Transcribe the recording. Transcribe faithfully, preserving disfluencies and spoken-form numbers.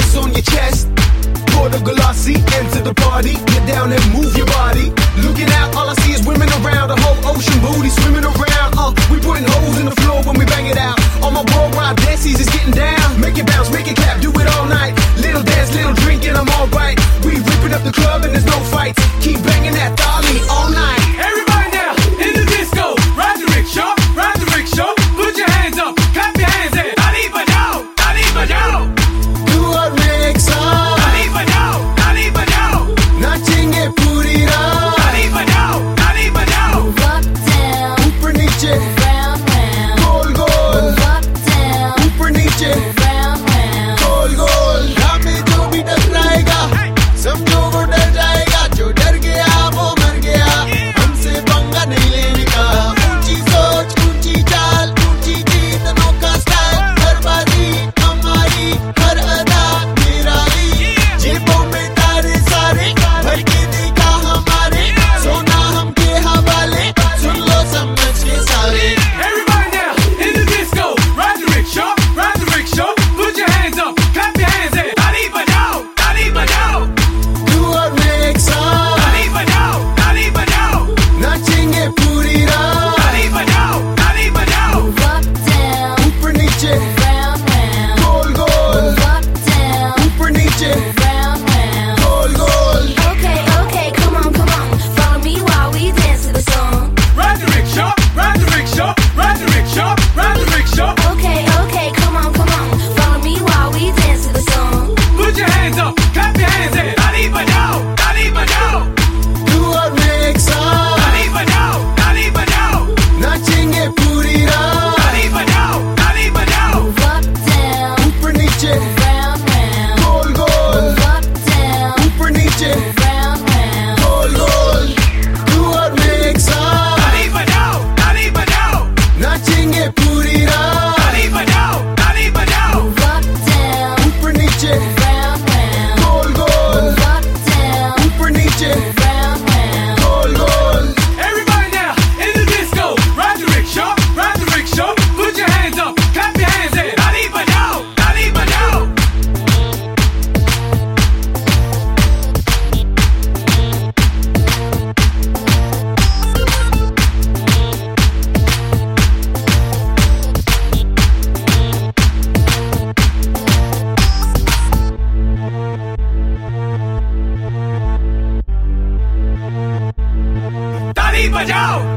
hands on your chest. Pour the Galassi, enter the party. Get down and move your body. Looking out, all I see is women around. The whole ocean booty swimming around. Uh, we putting holes in the floor when we bang it out. All my worldwide dances is getting down. Make it bounce, make it clap, do it all night. Little dance, little drink, and I'm alright. We ripping up the club and there's no fights. Keep banging that dolly all night. Everybody now in the disco, ride the rickshaw, ride the rickshaw. Put your hands up, clap your hands in. Dali bajao, dali bajao. Do और मैं एक साथ Dali bajao, dali bajao. नाचेंगे पूरी रात. Dali bajao, dali bajao. Up, down, ऊपर नीचे round, round. गोल गोल. Up, down, ऊपर नीचे round, round. गोल गोल. हमें जो भी टकराएगा समझो वो डर जाएगा. जो डर गया वो मर गया. हमसे पंगा नहीं लेने का. ऊंची सोच, ऊंची चाल, ऊंची जीत, अनोखा स्टाइल. हर बाजी हमारी, हर अदा निराली. जेबों में तारे सारे भर के देखा हमारे. सोना हमके हवाले, सुन लो समझ के सारे. Everybody now in the disco, ride the rickshaw, ride the rickshaw. Put your hands up, clap your hands in. Dali bajao, dali bajao. तू और मैं एक साथ Dali bajao, dali bajao. नाचेंगे पूरी रात. Dali bajao, dali bajao. Up, down, ऊपर नीचे round, round. गोल गोल. Up, down, ऊपर नीचे round, round. Goal goal. Okay, okay, come on, come on. Follow me while we dance to the song. Ride the rickshaw, ride the rickshaw, ride the rickshaw, ride the rickshaw. Okay, okay, come on, come on. Follow me while we dance to the song. Put your hands up, clap your hands in. Dali bajao, dali bajao. तू और मैं एक साथ Dali bajao, dali bajao. नाचेंगे पूरी रात. Dali bajao, dali bajao. Up, down, ऊपर नीचे round, round. गोल गोल. Up, down, ऊपर नीचे round, round. गोल गोल. तू और मैं एक साथ Dali bajao, dali bajao. नाचेंगे पूरी रात. Dali bajao, dali bajao. Up, down, ऊपर नीचे round, round. गोल गोल. Up, down, ऊपर नीचे round, round. Goal goal. Everybody now in the disco, ride the rickshaw, ride the rickshaw. Put your hands up, clap your hands in. Dali bajao, dali bajao. Dali bajao.